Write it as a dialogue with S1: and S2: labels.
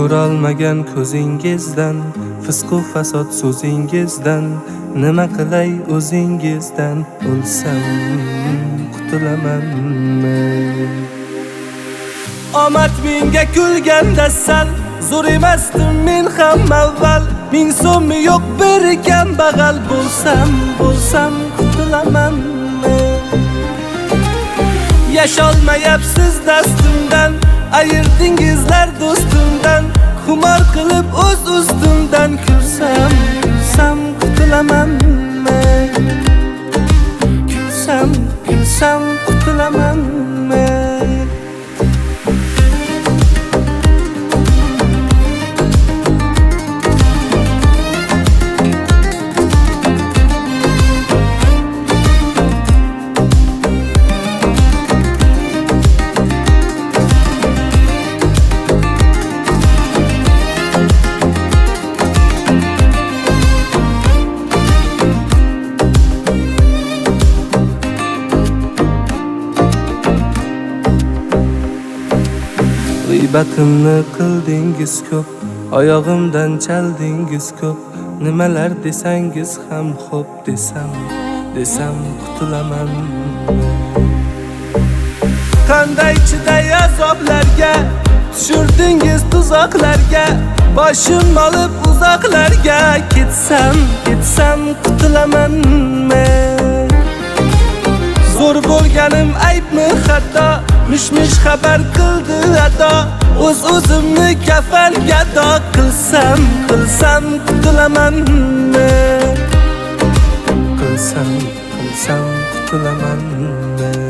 S1: ko'rolmagan ko'zingizdan, fisqu fasod so'zingizdan, nima qilay o'zingizdan, o'lsam qutulamanmi? Omad menga kulganda sal, zo'r emasdim men ham avval. 1000 so'mmi yo'q bir kambag'al, bo'lsam qutulamanmi? Yasholmayapsiz dastimdan, ayırdingizlar do'stimdan, xumor qilib o'z ustimdan. Kulsam qutulamanmi? Kulsam qutulamanmi? G'iybatimni qildingiz ko'p, oyog'imdan chaldingiz ko'p. Nimalar desangiz ham xo'p, desam qutulaman. Qanday chiday azoblarga, tushirdingiz tuzoqlarga, boshim olib uzoqlarga. Ketsam qutulamanmi? Zo'r bo'lganim aybmi xato, mish xabar qildi ado, o'zimni kafalga do. Qilsam qutulamanmi? Qilsam qutulamanmi?